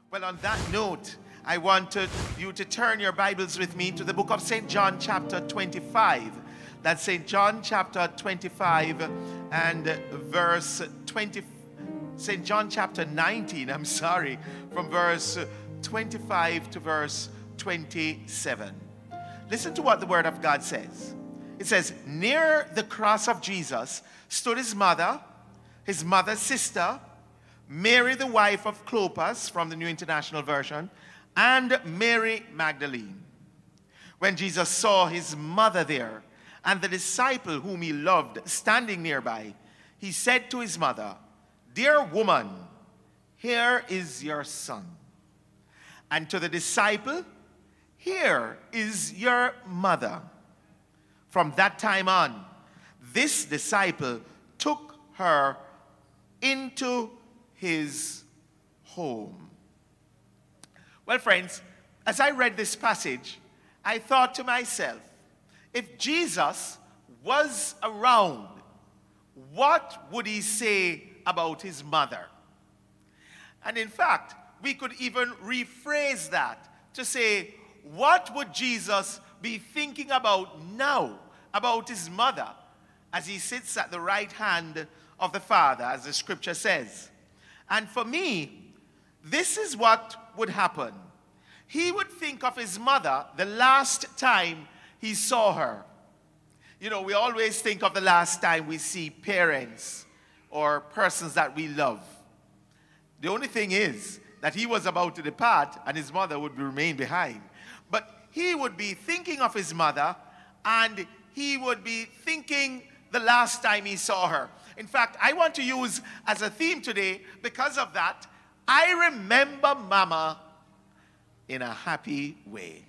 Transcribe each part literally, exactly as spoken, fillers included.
Well, on that note, I wanted you to turn your Bibles with me to the book of Saint John chapter twenty-five. That's Saint John chapter twenty-five and verse twenty. Saint John chapter nineteen, I'm sorry, from verse twenty-five to verse twenty-seven. Listen to what the Word of God says. It says, near the cross of Jesus stood his mother, his mother's sister, Mary the wife of Clopas from the New International Version, and Mary Magdalene. When Jesus saw his mother there and the disciple whom he loved standing nearby, he said to his mother, "Dear woman, here is your son." And to the disciple, "Here is your mother." From that time on, this disciple took her into his home. Well, friends, as I read this passage, I thought to myself, if Jesus was around, what would he say about his mother? And in fact, we could even rephrase that to say, what would Jesus be thinking about now about his mother as he sits at the right hand of the Father, as the scripture says? And for me, this is what would happen. He would think of his mother the last time he saw her. You know, we always think of the last time we see parents or persons that we love. The only thing is that he was about to depart and his mother would remain behind. But he would be thinking of his mother and he would be thinking the last time he saw her. In fact, I want to use as a theme today, because of that, I remember Mama in a happy way.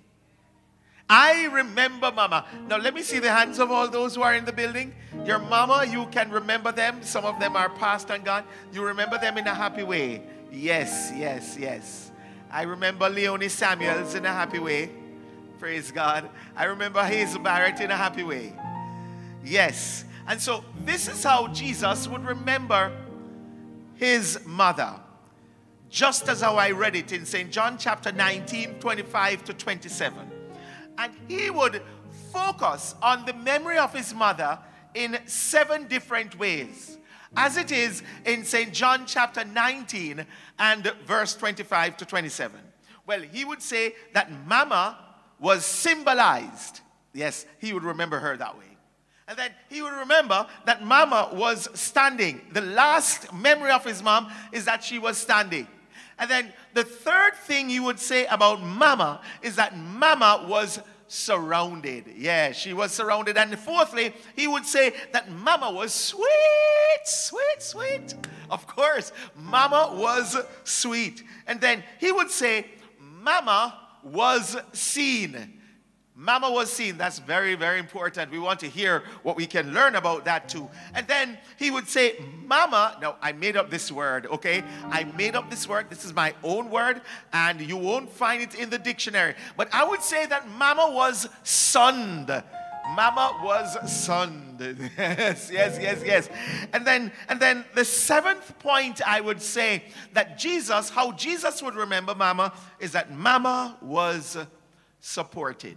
I remember Mama. Now let me see the hands of all those who are in the building. Your mama, you can remember them. Some of them are past and gone. You remember them in a happy way. Yes, yes, yes. I remember Leonie Samuels in a happy way. Praise God. I remember Hazel Barrett in a happy way. Yes. And so this is how Jesus would remember his mother. Just as how I read it in Saint John chapter nineteen, twenty-five to twenty-seven. And he would focus on the memory of his mother in seven different ways. As it is in Saint John chapter nineteen and verse twenty-five to twenty-seven. Well, he would say that Mama was symbolized. Yes, he would remember her that way. And then he would remember that Mama was standing. The last memory of his mom is that she was standing. And then the third thing he would say about Mama is that Mama was surrounded. Yeah, she was surrounded. And fourthly, he would say that Mama was sweet, sweet, sweet. Of course, Mama was sweet. And then he would say, Mama was seen. Mama was seen. That's very, very important. We want to hear what we can learn about that too. And then he would say, Mama, now I made up this word, okay? I made up this word. This is my own word, and you won't find it in the dictionary. But I would say that Mama was sunned. Mama was sunned. Yes, yes, yes, yes. And then, and then the seventh point I would say that Jesus, how Jesus would remember Mama, is that Mama was supported.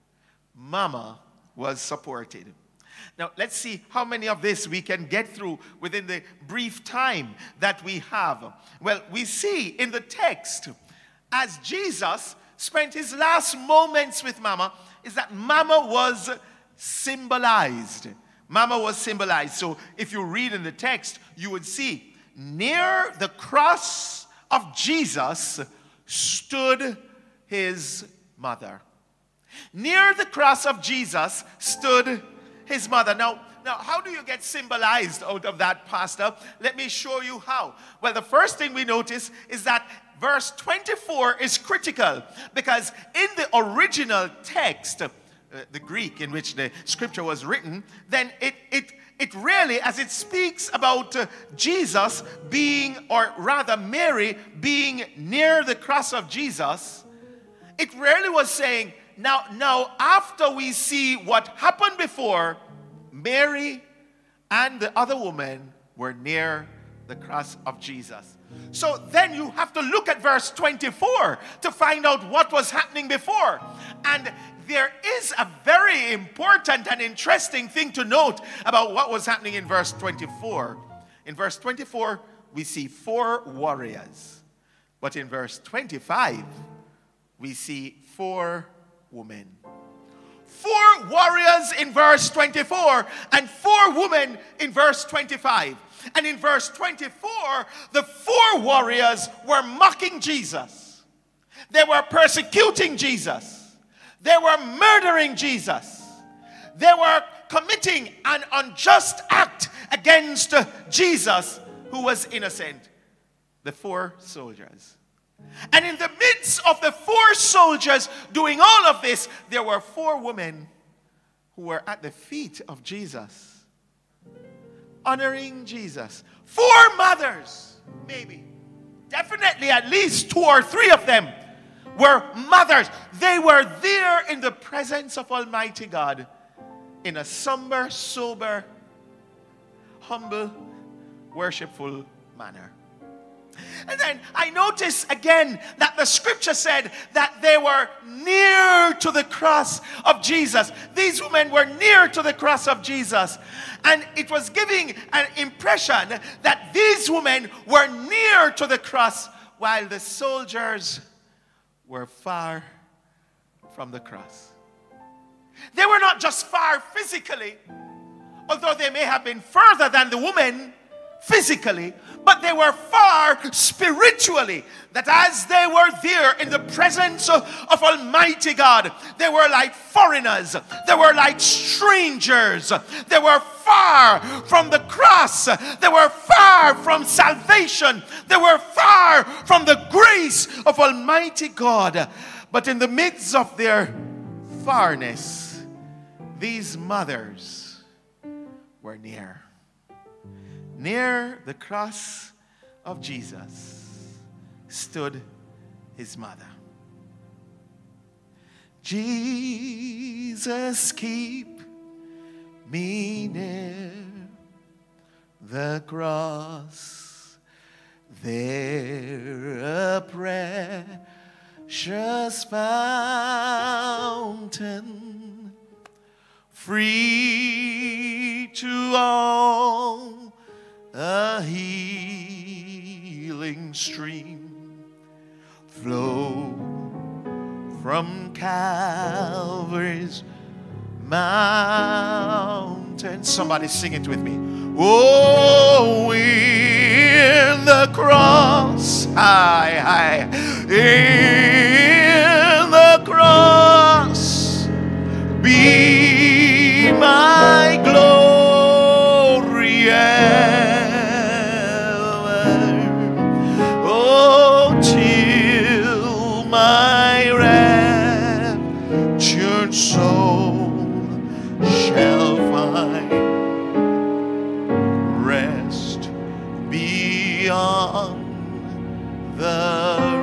Mama was supported. Now, let's see how many of this we can get through within the brief time that we have. Well, we see in the text, as Jesus spent his last moments with Mama, is that Mama was symbolized. Mama was symbolized. So, if you read in the text, you would see, near the cross of Jesus stood his mother. Near the cross of Jesus stood his mother. Now, now, how do you get symbolized out of that, Pastor? Let me show you how. Well, the first thing we notice is that verse twenty-four is critical, because in the original text, uh, the Greek in which the scripture was written, then it it it really, as it speaks about uh, Jesus being, or rather Mary being near the cross of Jesus, it really was saying, Now, now, after we see what happened before, Mary and the other woman were near the cross of Jesus. So then you have to look at verse twenty-four to find out what was happening before. And there is a very important and interesting thing to note about what was happening in verse twenty-four. In verse twenty-four, we see four warriors. But in verse twenty-five, we see four women. Four warriors in verse twenty-four and four women in verse twenty-five. And in verse twenty-four, the four warriors were mocking Jesus. They were persecuting Jesus. They were murdering Jesus. They were committing an unjust act against Jesus, who was innocent. The four soldiers. And in the midst of the four soldiers doing all of this, there were four women who were at the feet of Jesus, honoring Jesus. Four mothers, maybe, definitely at least two or three of them were mothers. They were there in the presence of Almighty God in a somber, sober, humble, worshipful manner. And then I notice again that the scripture said that they were near to the cross of Jesus. These women were near to the cross of Jesus. And it was giving an impression that these women were near to the cross while the soldiers were far from the cross. They were not just far physically, although they may have been further than the women physically, but they were far spiritually. That as they were there in the presence of, of Almighty God, they were like foreigners. They were like strangers. They were far from the cross. They were far from salvation. They were far from the grace of Almighty God. But in the midst of their farness, these mothers were near. Near the cross of Jesus stood his mother. Jesus, keep me near the cross, there a precious fountain, free to all, a healing stream flow from Calvary's mountain. Somebody sing it with me. Oh, in the cross, high, high, in the cross, be my glory ever. Oh, till my raptured soul shall find rest beyond the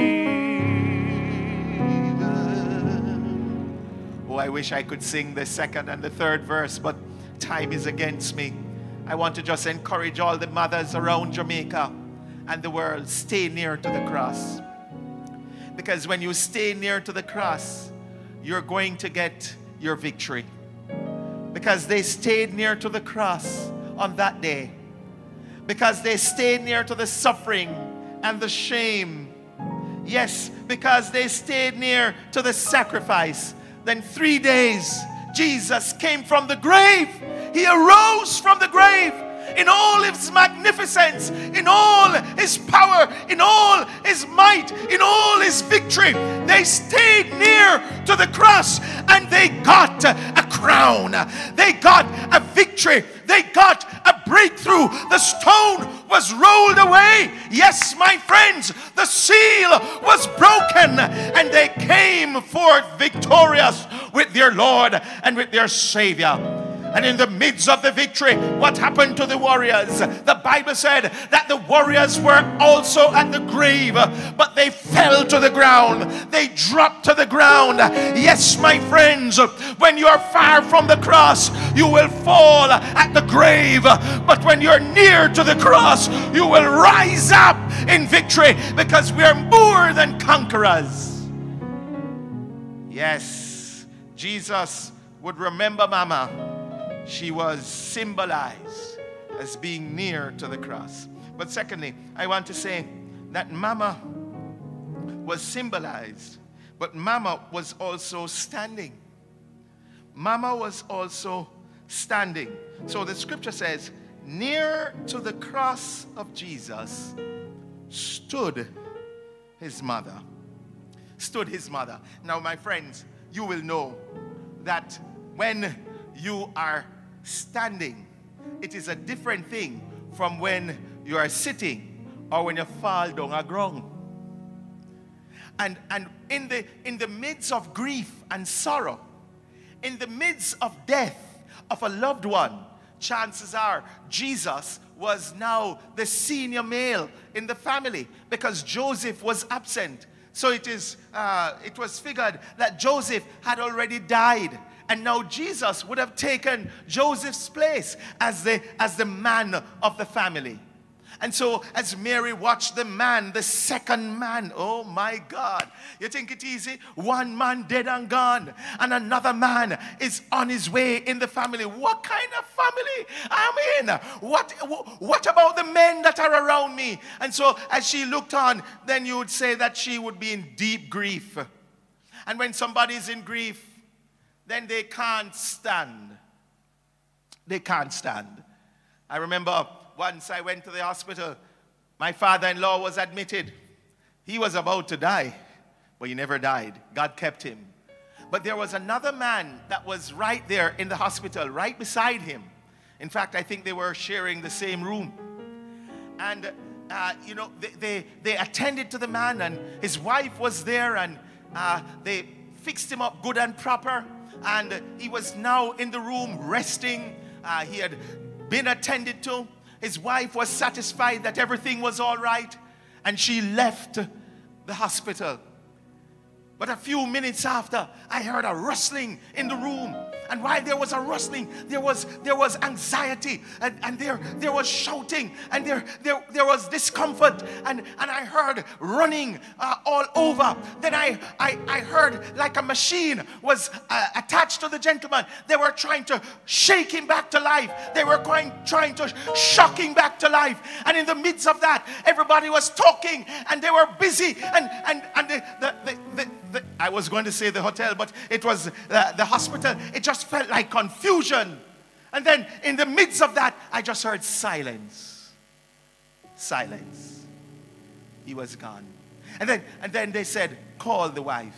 river. Oh, I wish I could sing the second and the third verse, but time is against me. I want to just encourage all the mothers around Jamaica and the world, stay near to the cross. Because when you stay near to the cross, you're going to get your victory. Because they stayed near to the cross on that day. Because they stayed near to the suffering and the shame. Yes, because they stayed near to the sacrifice. Then three days, Jesus came from the grave. He arose from the grave in all his magnificence, in all his power, in all his might, in all his victory. They stayed near to the cross and they got a crown. They got a victory. They got a breakthrough. The stone was rolled away. Yes, my friends, the seal was broken and they came forth victorious. with their Lord and with their Savior. And in the midst of the victory, what happened to the warriors? The Bible said that the warriors were also at the grave, but they fell to the ground. They dropped to the ground. Yes, my friends, when you are far from the cross, you will fall at the grave. But when you're near to the cross, you will rise up in victory, because we are more than conquerors. Yes, Jesus would remember Mama. She was symbolized as being near to the cross. But secondly, I want to say that Mama was symbolized, but Mama was also standing. Mama was also standing. So the scripture says, near to the cross of Jesus stood his mother. Stood his mother. Now, my friends, you will know that when you are standing, it is a different thing from when you are sitting or when you fall down a ground. And, and in, the, in the midst of grief and sorrow, in the midst of death of a loved one, chances are Jesus was now the senior male in the family, because Joseph was absent. So it is, uh, it was figured that Joseph had already died. And now Jesus would have taken Joseph's place as the, as the man of the family. And so as Mary watched the man, the second man, oh my God, you think it easy? One man dead and gone, and another man is on his way in the family. What kind of family I'm in? What, what about the men that are around me? And so as she looked on, then you would say that she would be in deep grief. And when somebody is in grief, then they can't stand. They can't stand. I remember once I went to the hospital. My father-in-law was admitted. He was about to die, but he never died. God kept him. But there was another man that was right there in the hospital, right beside him. In fact, I think they were sharing the same room. And, uh, you know, they, they, they attended to the man, and his wife was there, and uh, they fixed him up good and proper. And he was now in the room resting. Uh, he had been attended to. His wife was satisfied that everything was all right, and she left the hospital. But a few minutes after, I heard a rustling in the room. And while there was a rustling, there was, there was anxiety, and, and there, there was shouting, and there, there, there was discomfort, and, and I heard running uh, all over. Then I, I, I heard like a machine was uh, attached to the gentleman. They were trying to shake him back to life. They were going, trying to shock him back to life. And in the midst of that, everybody was talking, and they were busy, and, and, and the, the, the, the The, I was going to say the hotel, but it was uh, the hospital. It just felt like confusion. And then in the midst of that, I just heard silence. Silence. He was gone. And then, and then they said, call the wife.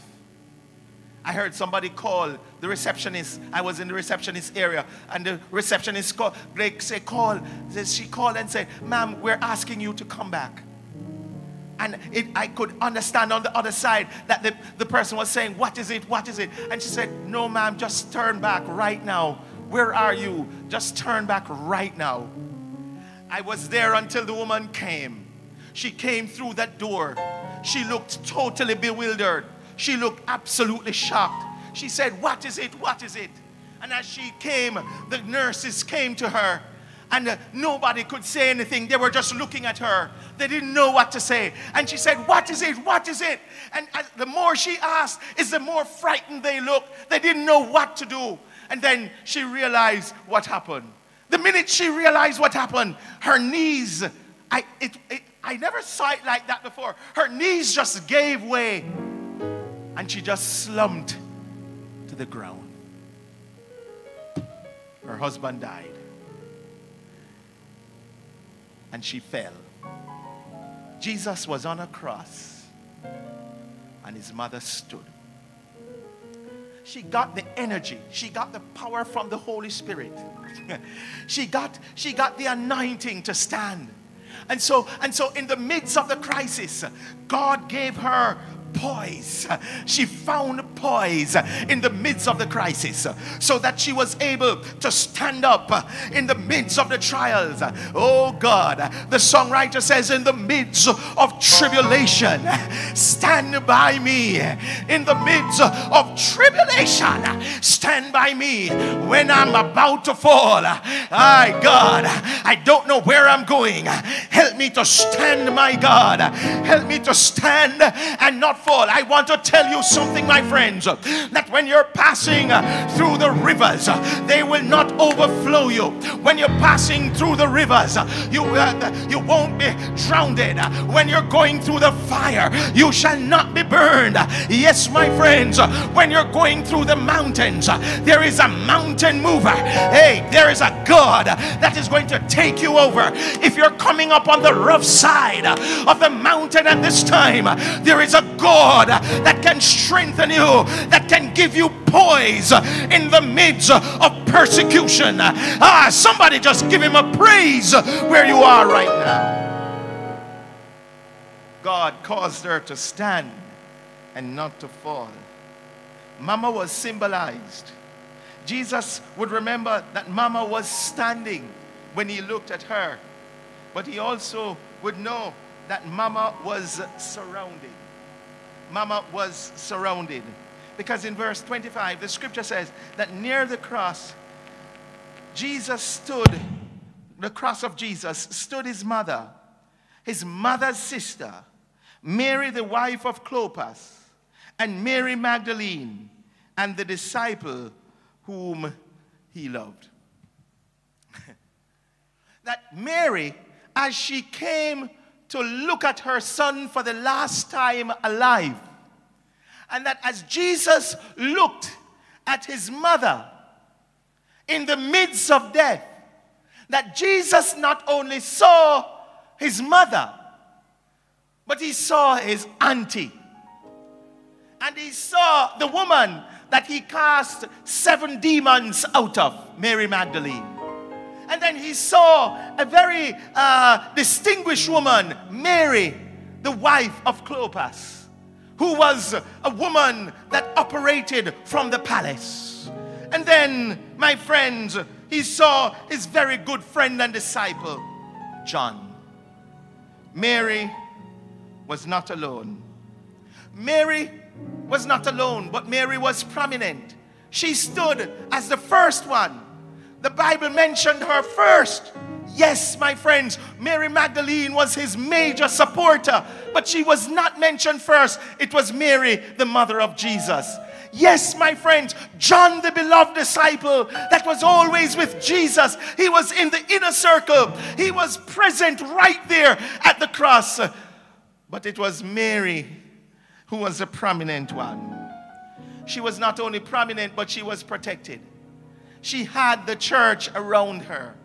I heard somebody call the receptionist. I was in the receptionist area, and the receptionist called. They say, call. She called and said, ma'am, we're asking you to come back. And it, I could understand on the other side that the, the person was saying, what is it, what is it? And she said, no, ma'am, just turn back right now. Where are you? Just turn back right now. I was there until the woman came. She came through that door. She looked totally bewildered. She looked absolutely shocked. She said, what is it, what is it? And as she came, the nurses came to her. And uh, nobody could say anything. They were just looking at her. They didn't know what to say. And she said, what is it? What is it? And uh, the more she asked, is the more frightened they looked. They didn't know what to do. And then she realized what happened. The minute she realized what happened, her knees, I, it, it, I never saw it like that before. Her knees just gave way. And she just slumped to the ground. Her husband died. And she fell. Jesus was on a cross, and his mother stood. She got the energy. She got the power from the Holy Spirit. she got, she got the anointing to stand. And so, and so in the midst of the crisis, God gave her poise. She found poise in the midst of the crisis, so that she was able to stand up in the midst of the trials. Oh God, the songwriter says, in the midst of tribulation, stand by me. In the midst of tribulation, stand by me when I'm about to fall. My God, I don't know where I'm going. Help me to stand, my God. Help me to stand and not fall. I want to tell you something, my friends, that when you're passing through the rivers, they will not overflow you. When you're passing through the rivers, you, uh, you won't be drowned. When you're going through the fire, you shall not be burned. Yes, my friends, when you're going through the mountains, there is a mountain mover. Hey, there is a God that is going to take you over. If you're coming up on the rough side of the mountain at this time, there is a God that can strengthen you, that can give you poise in the midst of persecution. Ah, somebody just give him a praise where you are right now. God caused her to stand and not to fall. Mama was symbolized. Jesus would remember that Mama was standing when he looked at her, but he also would know that Mama was surrounded. Mama was surrounded. Because in verse twenty-five, the scripture says that near the cross, Jesus stood, the cross of Jesus, stood his mother, his mother's sister, Mary, the wife of Clopas, and Mary Magdalene, and the disciple whom he loved. That Mary, as she came to look at her son for the last time alive, and that as Jesus looked at his mother in the midst of death, that Jesus not only saw his mother, but he saw his auntie. And he saw the woman that he cast seven demons out of, Mary Magdalene. And then he saw a very uh, distinguished woman, Mary, the wife of Clopas, who was a woman that operated from the palace. And then, my friends, he saw his very good friend and disciple, John. Mary was not alone. Mary was not alone, but Mary was prominent. She stood as the first one. The Bible mentioned her first. Yes, my friends, Mary Magdalene was his major supporter, but she was not mentioned first. It was Mary, the mother of Jesus. Yes, my friends, John, the beloved disciple that was always with Jesus. He was in the inner circle. He was present right there at the cross. But it was Mary who was a prominent one. She was not only prominent, but she was protected. She had the church around her.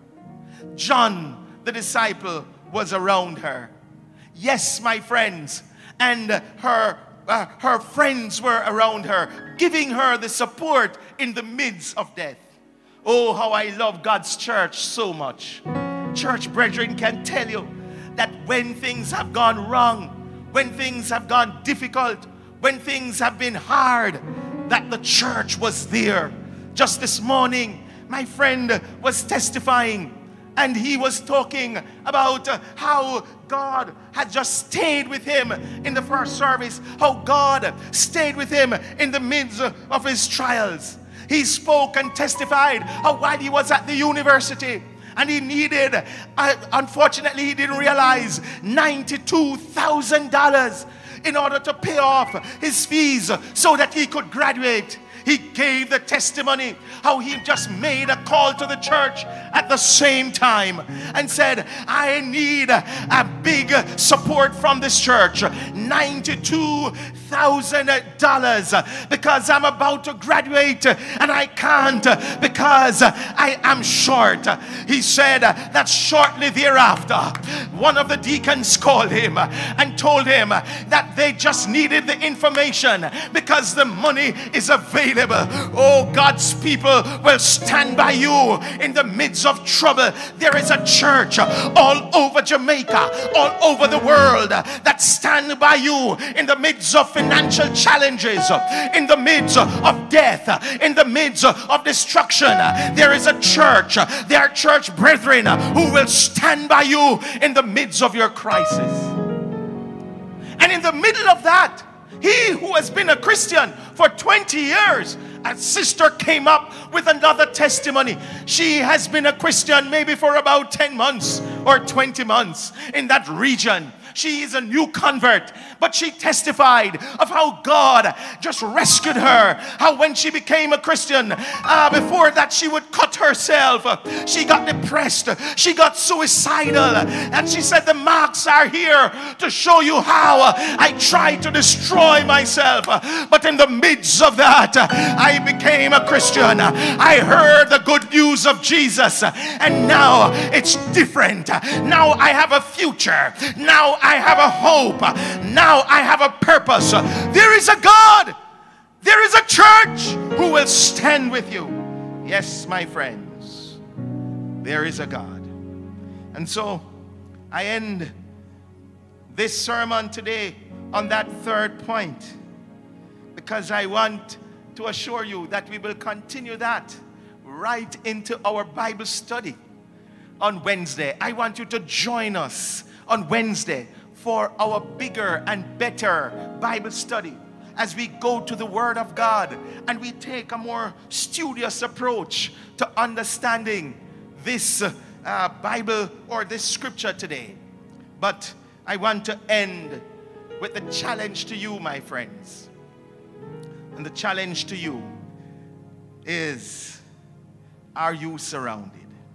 John, the disciple, was around her. Yes, my friends, and her, uh, her friends were around her, giving her the support in the midst of death. Oh, how I love God's church so much. Church brethren can tell you that when things have gone wrong, when things have gone difficult, when things have been hard, that the church was there. Just this morning, my friend was testifying, and he was talking about uh, how God had just stayed with him in the first service, how God stayed with him in the midst of his trials. He spoke and testified how while he was at the university, and he needed, uh, unfortunately he didn't realize, ninety-two thousand dollars in order to pay off his fees so that he could graduate. He gave the testimony how he just made a call to the church at the same time and said, I need a big support from this church, ninety-two thousand dollars, because I'm about to graduate and I can't because I am short. He said that shortly thereafter, one of the deacons called him and told him that they just needed the information because the money is available. available. Oh, God's people will stand by you in the midst of trouble. There is a church all over Jamaica, all over the world, that stand by you in the midst of financial challenges, in the midst of death, in the midst of destruction. There is a church, there are church brethren who will stand by you in the midst of your crisis. And in the middle of that, he who has been a Christian for twenty years, a sister came up with another testimony. She has been a Christian maybe for about ten months or twenty months in that region. She is a new convert, but she testified of how God just rescued her. How when she became a Christian, uh, before that she would cut herself. She got depressed. She got suicidal. And she said, the marks are here to show you how I tried to destroy myself. But in the midst of that, I became a Christian. I heard the good news of Jesus. And now it's different. Now I have a future. Now I have a hope. Now I have a purpose. There is a God. There is a church who will stand with you. Yes, my friends. There is a God. And so I end this sermon today on that third point, because I want to assure you that we will continue that right into our Bible study on Wednesday. I want you to join us on Wednesday for our bigger and better Bible study as we go to the Word of God and we take a more studious approach to understanding this uh, Bible or this scripture today. But I want to end with the challenge to you, my friends. And the challenge to you is, are you surrounded?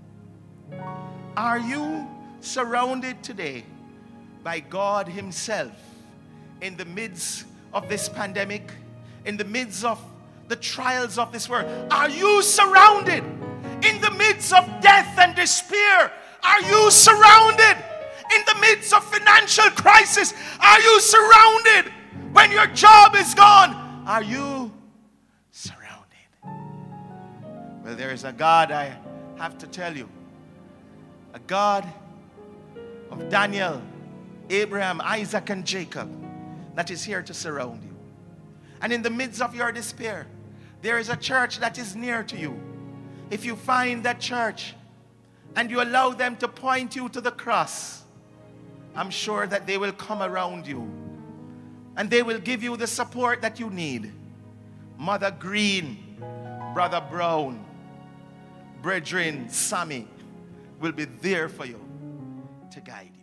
Are you surrounded today by God Himself in the midst of this pandemic, in the midst of the trials of this world? Are you surrounded in the midst of death and despair? Are you surrounded in the midst of financial crisis? Are you surrounded when your job is gone? Are you surrounded? Well, there is a God, I have to tell you, a God of Daniel, Abraham, Isaac, and Jacob, that is here to surround you. And in the midst of your despair, there is a church that is near to you. If you find that church and you allow them to point you to the cross, I'm sure that they will come around you and they will give you the support that you need. Mother Green, Brother Brown, Brethren Sammy will be there for you to guide you.